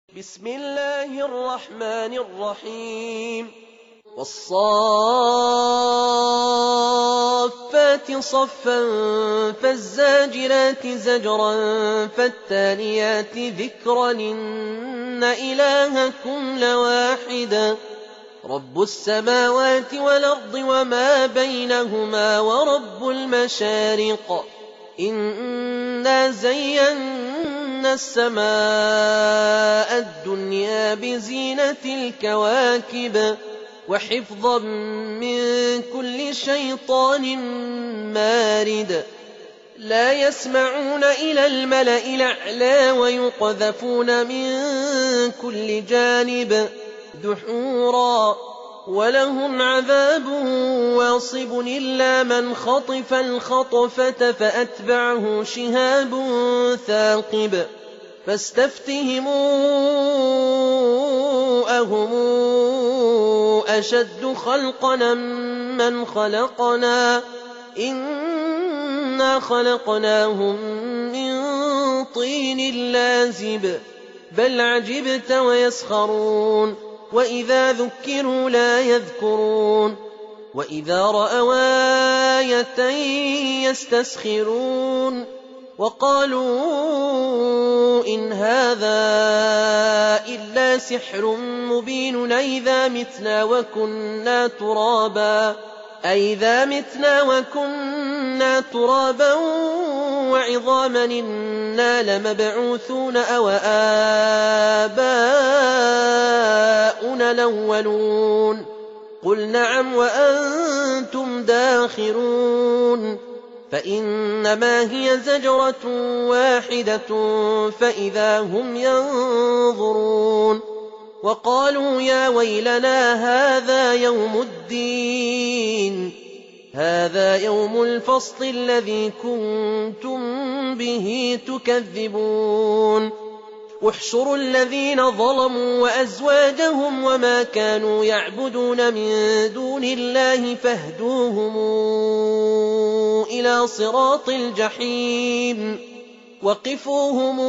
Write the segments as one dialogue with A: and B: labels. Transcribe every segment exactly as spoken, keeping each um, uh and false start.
A: بسم الله الرحمن الرحيم والصافات صفا فالزاجرات زجرا فالتاليات ذكرا إن إلهكم لواحد رب السماوات والأرض وما بينهما ورب المشارق إنا زينا السماء الدنيا بزينة الكواكب وحفظا من كل شيطان مارد لا يسمعون إلى الملأ الأعلى ويقذفون من كل جانب دحورا ولهم عذاب واصب إلا من خطف الخطفة فأتبعه شهاب ثاقب فاستفتهموا أهم أشد خلقنا من خلقنا إنا خلقناهم من طين لازب بل عجبت ويسخرون وإذا ذكروا لا يذكرون وإذا رأوا آية يستسخرون وقالوا إن هذا إلا سحر مبين أئذا متنا وكنا ترابا أئذا متنا وكنا ترابا وعظاما إنا لمبعوثون أو آباؤنا الأولون قل نعم وأنتم داخرون فإنما هي زجرة واحدة فإذا هم ينظرون وقالوا يا ويلنا هذا يوم الدين هذا يوم الفصل الذي كنتم به تكذبون احشروا الذين ظلموا وأزواجهم وما كانوا يعبدون من دون الله فاهدوهم إلى صراط الجحيم وقفوهم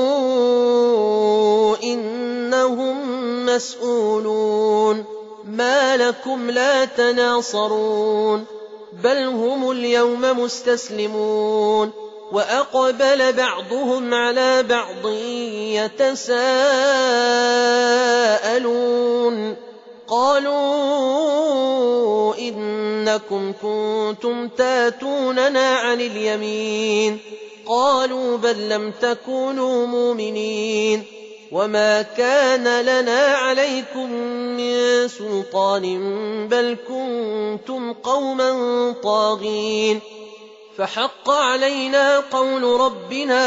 A: إنهم مسؤولون ما لكم لا تناصرون بل هم اليوم مستسلمون وأقبل بعضهم على بعض يتساءلون قالوا إنكم كنتم تاتوننا عن اليمين قالوا بل لم تكونوا مؤمنين وما كان لنا عليكم من سلطان بل كنتم قوما طاغين فحق علينا قول ربنا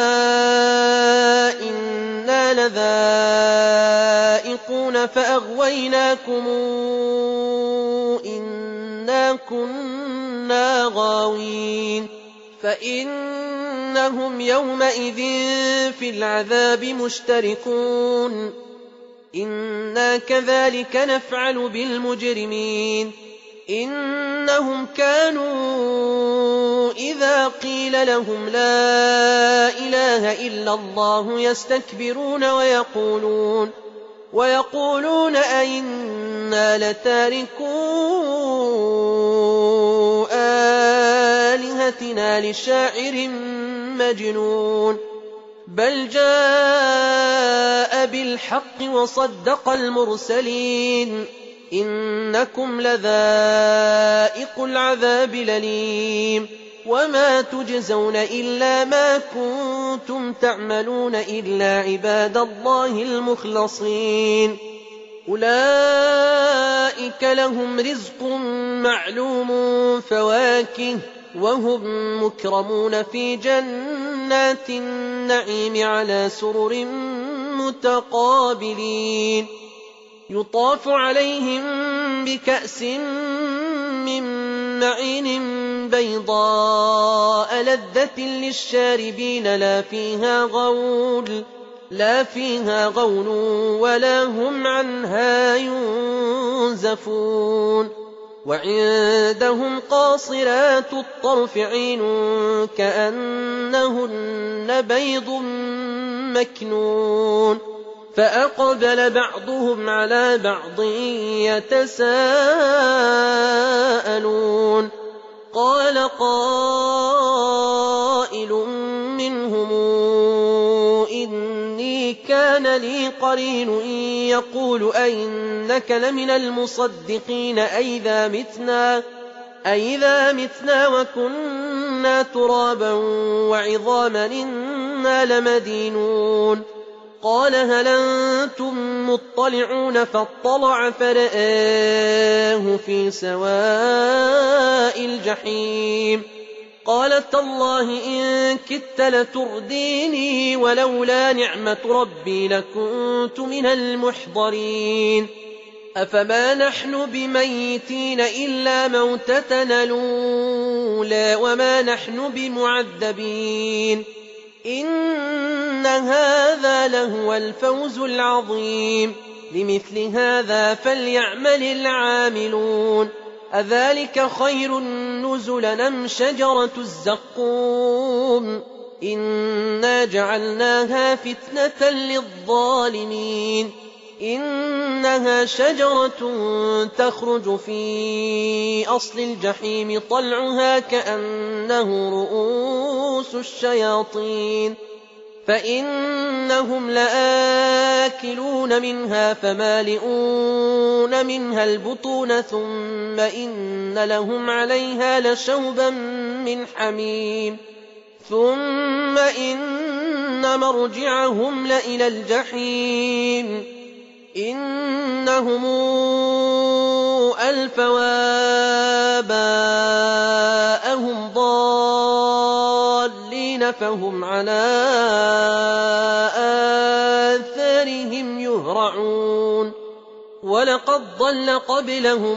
A: إنا لذائقون فأغويناكم إنا كنا غاوين فإنهم يومئذ في العذاب مشتركون إنا كذلك نفعل بالمجرمين إنهم كانوا إذا قيل لهم لا إله إلا الله يستكبرون ويقولون ويقولون أئنا لتاركو آلهتنا لشاعر مجنون بل جاء بالحق وصدق المرسلين إنكم لذائق العذاب الأليم وما تجزون إلا ما كنتم تعملون إلا عباد الله المخلصين أولئك لهم رزق معلوم فواكه وهم مكرمون في جنات النعيم على سرر متقابلين يطاف عليهم بكأس من معين بيضاء لذة للشاربين لا فيها غول لا فيها غول ولا هم عنها ينزفون وعندهم قاصرات الطرف عين كأنهن بيض مكنون فأقبل بعضهم على بعض يتساءلون قال قائل منهم إني كان لي قرين يقول أئنك لمن المصدقين أئذا متنا أئذا متنا وكنا ترابا وعظاما إنا لمدينون قال هل أنتم مطلعون فاطلع فرآه في سواء الجحيم قال تالله إن كدت لترديني ولولا نعمة ربي لكنت من المحضرين أفما نحن بميتين إلا موتتنا الأولى وما نحن بمعذبين إن هذا لهو الفوز العظيم لمثل هذا فليعمل العاملون أذلك خير نزلا أم شجرة الزقوم إنا جعلناها فتنة للظالمين إنها شجرة تخرج في أصل الجحيم طلعها كأنه رؤوس الشياطين فإنهم لآكلون منها فمالئون منها البطون ثم إن لهم عليها لشوبا من حميم ثم إن مرجعهم لإلى الجحيم إنهم ألفوا آباءهم ضالين فهم على آثارهم يهرعون ولقد ضل قبلهم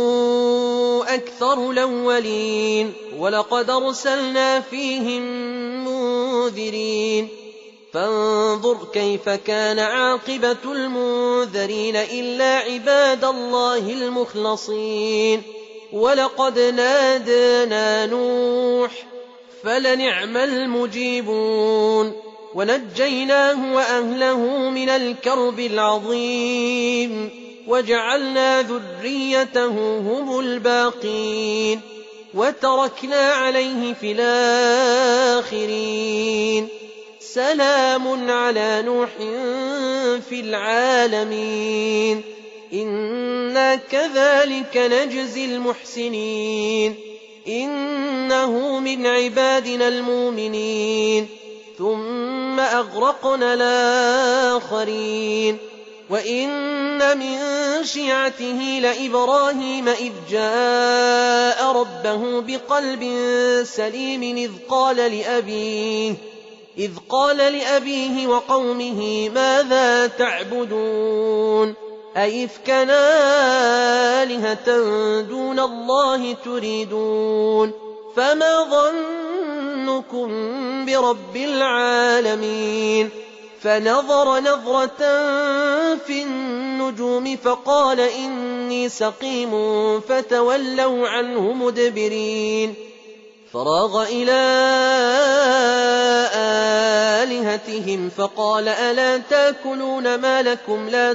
A: أكثر الأولين ولقد أرسلنا فيهم منذرين فانظر كيف كان عاقبة المنذرين إلا عباد الله المخلصين ولقد نادانا نوح فلنعم المجيبون ونجيناه وأهله من الكرب العظيم وجعلنا ذريته هم الباقين وتركنا عليه في الآخرين سلام على نوح في العالمين إنا كذلك نجزي المحسنين إنه من عبادنا المؤمنين ثم أغرقنا الآخرين وإن من شيعته لإبراهيم إذ جاء ربه بقلب سليم إذ قال لأبيه إذ قال لأبيه وقومه ماذا تعبدون أئفكا آلهة دون الله تريدون فما ظنكم برب العالمين فنظر نظرة في النجوم فقال إني سقيم فتولوا عنه مدبرين فراغ إلى آلهتهم فقال ألا تأكلون ما لكم لا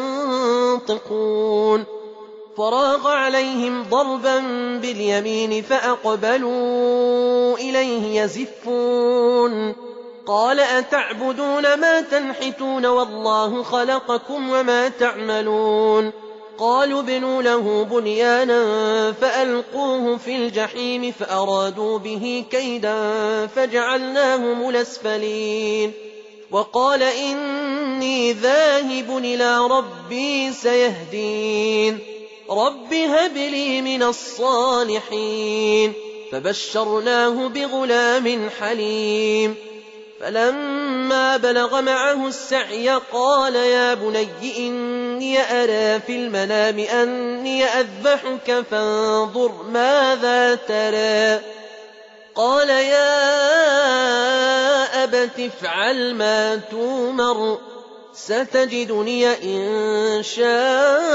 A: تنطقون فراغ عليهم ضربا باليمين فأقبلوا إليه يزفون قال أتعبدون ما تنحتون والله خلقكم وما تعملون قالوا ابنوا له بنيانا فألقوه في الجحيم فأرادوا به كيدا فجعلناهم الأسفلين وقال إني ذاهب إلى ربي سيهدين رب هب لي من الصالحين فبشرناه بغلام حليم فلما بلغ معه السعي قال يا بني إني أرى في المنام أني أذبحك فانظر ماذا ترى قال يا أبت افعل ما تومر ستجدني إن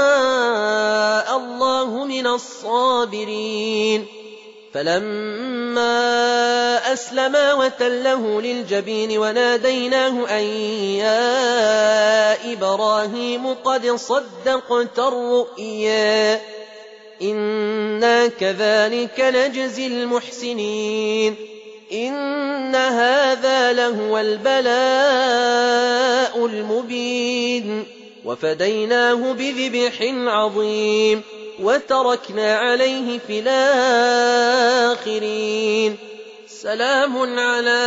A: شاء الله من الصابرين فلما فلما أسلما وتله للجبين وناديناه أن يا إبراهيم قد صدقت الرؤيا إنا كذلك نجزي المحسنين إن هذا لهو البلاء المبين وفديناه بذبح عظيم وتركنا عليه في الآخرين سلام على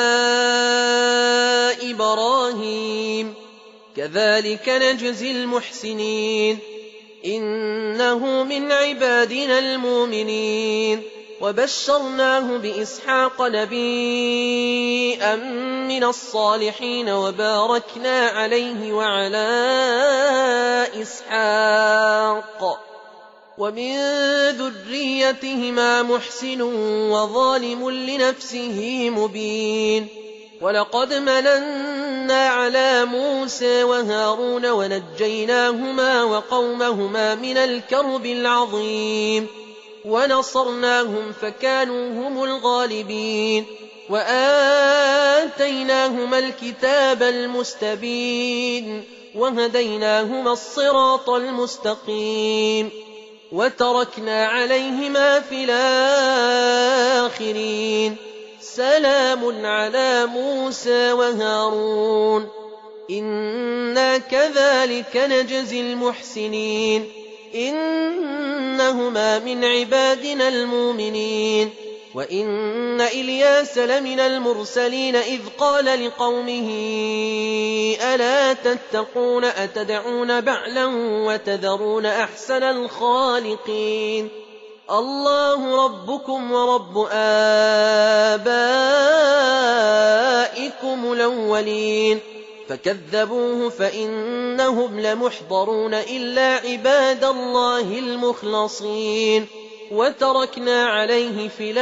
A: إبراهيم كذلك نجزي المحسنين إنه من عبادنا المؤمنين وبشرناه بإسحاق نبيا من الصالحين وباركنا عليه وعلى إسحاق ومن ذريتهما محسن وظالم لنفسه مبين ولقد مننا على موسى وهارون ونجيناهما وقومهما من الكرب العظيم ونصرناهم فكانوا هم الغالبين وآتيناهما الكتاب المستبين وهديناهما الصراط المستقيم وتركنا عليهما في الآخرين سلام على موسى وهارون إنا كذلك نجزي المحسنين إنهما من عبادنا المؤمنين وإن إلياس لمن المرسلين إذ قال لقومه ألا تتقون أتدعون بعلا وتذرون أحسن الخالقين الله ربكم ورب آبائكم الأولين فكذبوه فإنهم لمحضرون إلا عباد الله المخلصين وتركنا عليه في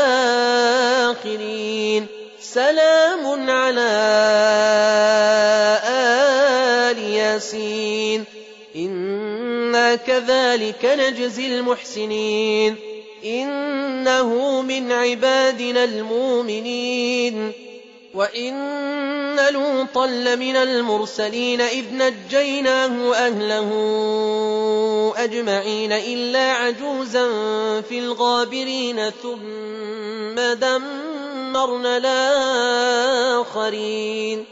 A: الآخرين سلام على آل ياسين إنا كذلك نجزي المحسنين إنه من عبادنا المؤمنين وإن لوطا لمن المرسلين إذ نجيناه وأهله أجمعين إلا عجوزا في الغابرين ثم دمرنا الآخرين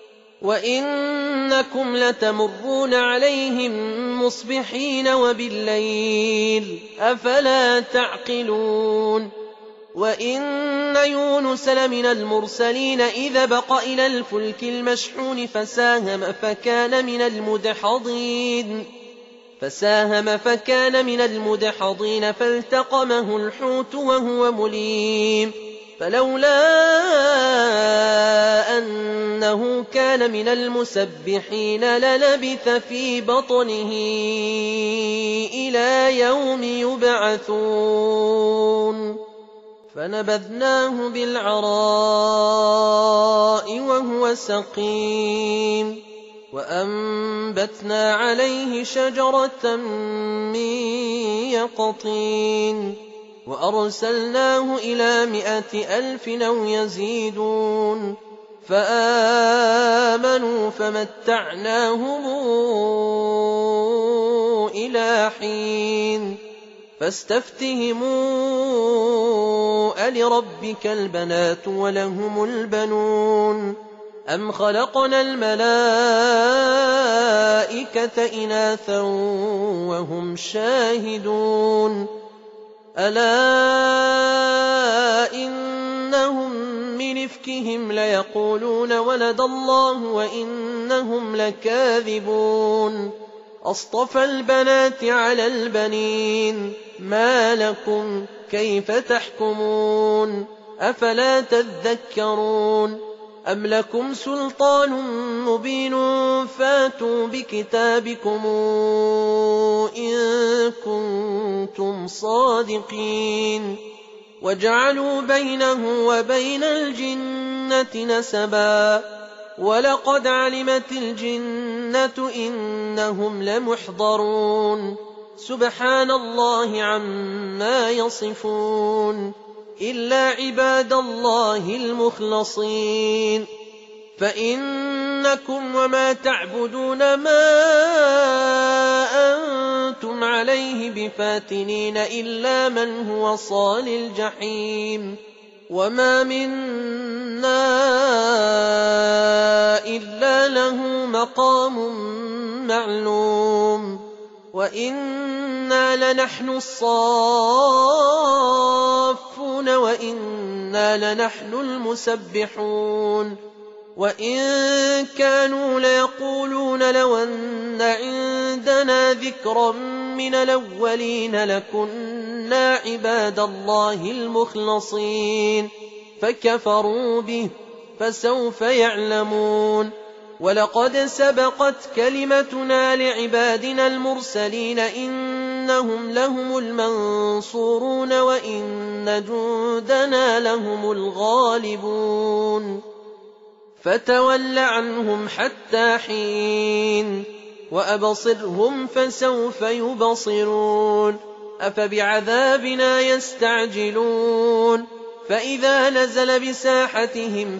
A: وإنكم لتمرون عليهم مصبحين وبالليل أفلا تعقلون وإن يونس لمن المرسلين إذا بق إلى الفلك المشحون فساهم فكان من المدحضين فساهم فكان من المدحضين فالتقمه الحوت وهو مليم فلولا أنه كان من المسبحين للبث في بطنه إلى يوم يبعثون فنبذناه بالعراء وهو سقيم وأنبتنا عليه شجرة من يقطين وأرسلناه إلى مائة ألف أو يزيدون فآمنوا فمتعناهم إلى حين فاستفتهموا ألربك البنات ولهم البنون أم خلقنا الملائكة إناثا وهم شاهدون ألا إنهم من إفكهم ليقولون ولد الله وإنهم لكاذبون أصطفى البنات على البنين ما لكم كيف تحكمون أفلا تذكرون أم لكم سلطان مبين فاتوا بكتابكم إن كنتم صادقين وجعلوا بينه وبين الجنة نسبا ولقد علمت الجنة إنهم لمحضرون سبحان الله عما يصفون إلا عباد الله المخلصين. فإنكم وما تعبدون ما أنتم عليه بفاتنين إلا من هو صال الجحيم. وما منا إلا له مقام معلوم وإنا لنحن الصافون وإنا لنحن المسبحون. وإن كانوا ليقولون لو أن عندنا ذكرا من الأولين لكنا عباد الله المخلصين فكفروا به فسوف يعلمون. ولقد سبقت كلمتنا لعبادنا المرسلين إنهم لهم المنصورون وإن جندنا لهم الغالبون. فتول عنهم حتى حين وأبصرهم فسوف يبصرون. أفبعذابنا يستعجلون فإذا نزل بساحتهم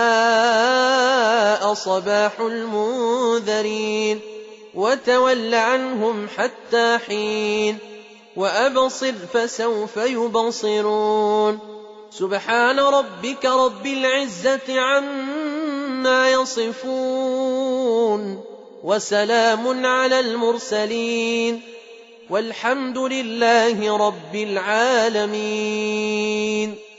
A: فساء صباح المنذرين. وتول عنهم حتى حين وأبصر فسوف يبصرون. سبحان ربك رب العزة عما يصفون وسلام على المرسلين والحمد لله رب العالمين.